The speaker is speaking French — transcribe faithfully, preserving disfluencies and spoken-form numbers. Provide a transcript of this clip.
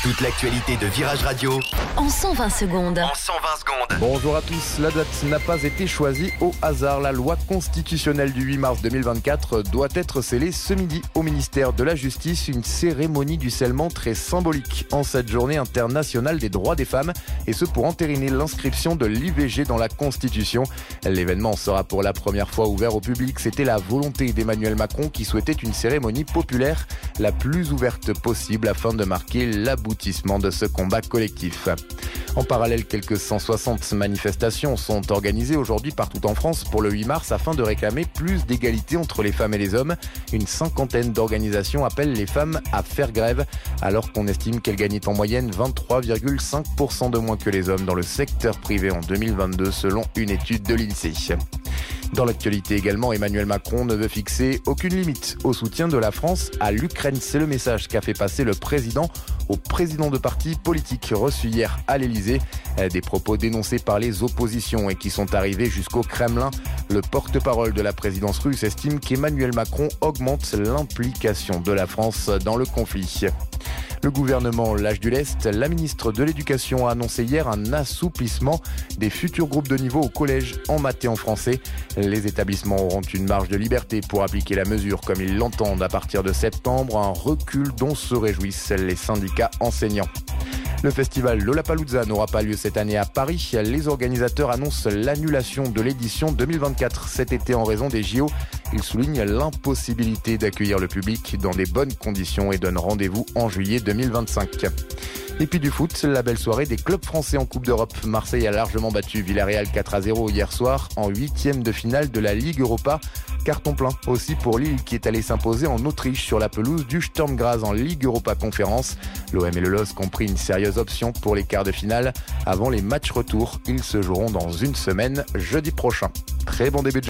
Toute l'actualité de Virage Radio en cent vingt secondes. En cent vingt secondes. Bonjour à tous, la date n'a pas été choisie au hasard. La loi constitutionnelle du huit mars deux mille vingt-quatre doit être scellée ce midi au ministère de la Justice. Une cérémonie du scellement très symbolique en cette journée internationale des droits des femmes, et ce pour entériner l'inscription de l'I V G dans la Constitution. L'événement sera pour la première fois ouvert au public. C'était la volonté d'Emmanuel Macron qui souhaitait une cérémonie populaire la plus ouverte possible afin de marquer l'aboutissement de ce combat collectif. En parallèle, quelques cent soixante manifestations sont organisées aujourd'hui partout en France pour le huit mars afin de réclamer plus d'égalité entre les femmes et les hommes. Une cinquantaine d'organisations appellent les femmes à faire grève alors qu'on estime qu'elles gagnaient en moyenne vingt-trois virgule cinq pour cent de moins que les hommes dans le secteur privé en deux mille vingt-deux selon une étude de l'INSEE. Dans l'actualité également, Emmanuel Macron ne veut fixer aucune limite au soutien de la France à l'Ukraine. C'est le message qu'a fait passer le président aux présidents de partis politiques reçus hier à l'Elysée. Des propos dénoncés par les oppositions et qui sont arrivés jusqu'au Kremlin. Le porte-parole de la présidence russe estime qu'Emmanuel Macron augmente l'implication de la France dans le conflit. Le gouvernement lâche du lest. La ministre de l'Éducation a annoncé hier un assouplissement des futurs groupes de niveau au collège en maths et en français. Les établissements auront une marge de liberté pour appliquer la mesure comme ils l'entendent à partir de septembre, un recul dont se réjouissent les syndicats enseignants. Le festival Lollapalooza n'aura pas lieu cette année à Paris. Les organisateurs annoncent l'annulation de l'édition deux mille vingt-quatre cet été en raison des J O. Ils soulignent l'impossibilité d'accueillir le public dans des bonnes conditions et donnent rendez-vous en juillet deux mille vingt-cinq. Et puis du foot, la belle soirée des clubs français en Coupe d'Europe. Marseille a largement battu Villarreal quatre à zéro hier soir en huitième de finale de la Ligue Europa. Carton plein aussi pour Lille qui est allé s'imposer en Autriche sur la pelouse du Sturm Graz en Ligue Europa Conférence. L'O M et le L O S ont pris une sérieuse option pour les quarts de finale. Avant les matchs retour, ils se joueront dans une semaine, jeudi prochain. Très bon début de